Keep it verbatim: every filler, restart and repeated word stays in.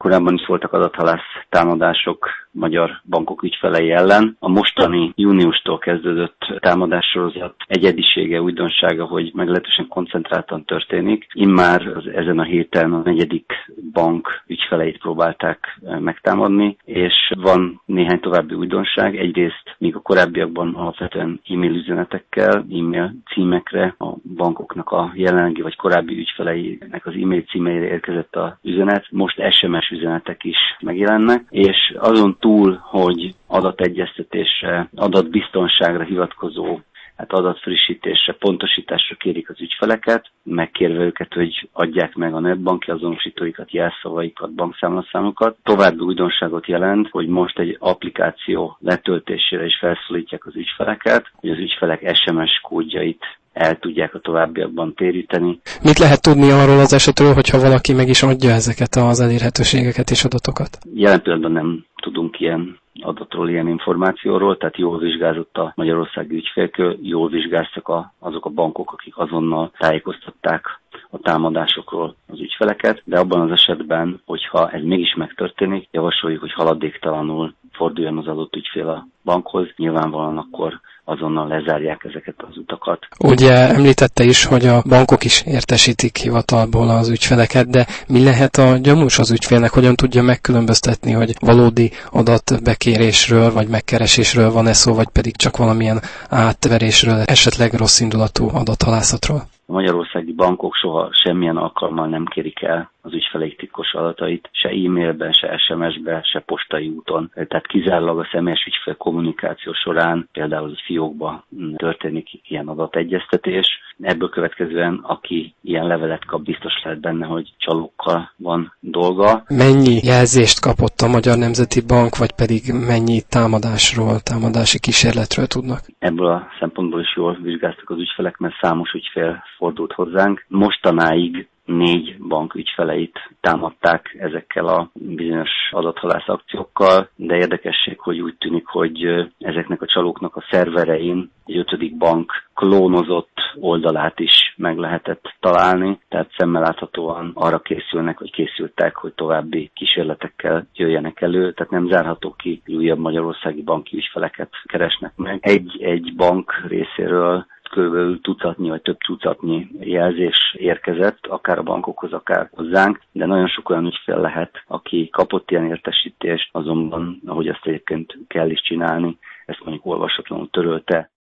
korábban is voltak adathalász támadások magyar bankok ügyfelei ellen. A mostani júniustól kezdődött támadássorozat egyedisége, újdonsága, hogy meglehetősen koncentráltan történik. Immár az, ezen a héten a negyedik bank ügyfeleit próbálták megtámadni, és van néhány további újdonság. Egyrészt még a korábbiakban alapvetően e-mail üzenetekkel, e-mail címekre, a bankoknak a jelenlegi vagy korábbi ügyfeleinek az e-mail címeire érkezett az üzenet. Most es em es üzenetek is megjelennek, és azon túl, hogy adategyeztetésre, adatbiztonságra hivatkozó, hát adatfrissítésre, pontosításra kérik az ügyfeleket, megkérve őket, hogy adják meg a netbanki azonosítóikat, jelszavaikat, bankszámlaszámokat. További újdonságot jelent, hogy most egy applikáció letöltésére is felszólítják az ügyfeleket, hogy az ügyfelek es em es kódjait el tudják a továbbiakban téríteni. Mit lehet tudni arról az esetről, hogyha valaki meg is adja ezeket az elérhetőségeket és adatokat? Jelen pillanatban nem tudunk ilyen adatról, ilyen információról, tehát jól vizsgázott a magyarországi ügyfélkör, jól vizsgáztak a, azok a bankok, akik azonnal tájékoztatták a támadásokról az ügyfeleket, de abban az esetben, hogyha ez mégis megtörténik, javasoljuk, hogy haladéktalanul forduljon az adott ügyfél a bankhoz, nyilvánvalóan akkor azonnal lezárják ezeket az utakat. Ugye említette is, hogy a bankok is értesítik hivatalból az ügyfeleket, de mi lehet a gyanús az ügyfélnek, hogyan tudja megkülönböztetni, hogy valódi adatbekérésről vagy megkeresésről van-e szó, vagy pedig csak valamilyen átverésről, esetleg rosszindulatú adathalászatról? A magyarországi bankok soha semmilyen alkalommal nem kérik el az ügyfeleik titkos adatait, se e-mailben, se es em es-ben, se postai úton. Tehát kizárólag a személyes ügyfél kommunikáció során, például a fiókban történik ilyen adategyeztetés. Ebből következően, aki ilyen levelet kap, biztos lehet benne, hogy csalókkal van dolga. Mennyi jelzést kapott a Magyar Nemzeti Bank, vagy pedig mennyi támadásról, támadási kísérletről tudnak? Ebből a szempontból is jól vizsgáztak az ügyfelek, mert számos ügyfél fordult hozzánk. Mostanáig négy bank ügyfeleit támadták ezekkel a bizonyos adathalász akciókkal, de érdekesség, hogy úgy tűnik, hogy ezeknek a csalóknak a szerverein egy ötödik bank klónozott oldalát is meg lehetett találni, tehát szemmel láthatóan arra készülnek, vagy készültek, hogy további kísérletekkel jöjjenek elő, tehát nem zárható ki, hogy újabb magyarországi banki ügyfeleket keresnek meg. Egy-egy bank részéről körülbelül tucatnyi vagy több tucatnyi jelzés érkezett, akár a bankokhoz, akár hozzánk, de nagyon sok olyan ügyfél lehet, aki kapott ilyen értesítést, azonban, ahogy azt egyébként kell is csinálni, ezt mondjuk olvasatlanul törölte.